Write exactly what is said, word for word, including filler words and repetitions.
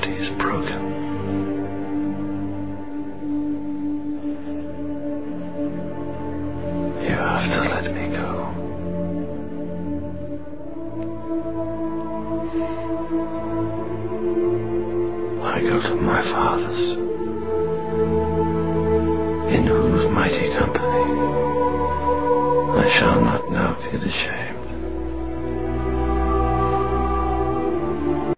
body is broken. You have to let me go. I go to my Father's, in whose mighty company I shall not now feel ashamed.